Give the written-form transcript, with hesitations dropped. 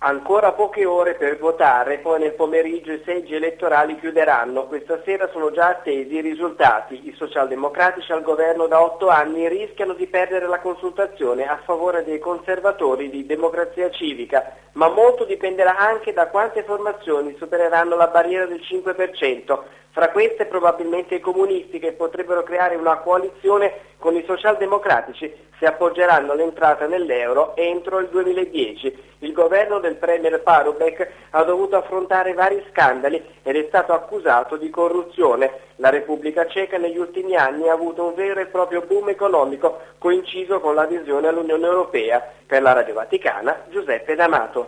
Ancora poche ore per votare, poi nel pomeriggio i seggi elettorali chiuderanno. Questa sera sono già attesi i risultati. I socialdemocratici al governo da 8 anni rischiano di perdere la consultazione a favore dei conservatori di Democrazia Civica, ma molto dipenderà anche da quante formazioni supereranno la barriera del 5%. Fra queste probabilmente i comunisti, che potrebbero creare una coalizione con i socialdemocratici se appoggeranno l'entrata nell'euro entro il 2010. Il governo del premier Paroubek ha dovuto affrontare vari scandali ed è stato accusato di corruzione. La Repubblica Ceca negli ultimi anni ha avuto un vero e proprio boom economico coinciso con l'adesione all'Unione Europea. Per la Radio Vaticana, Giuseppe D'Amato.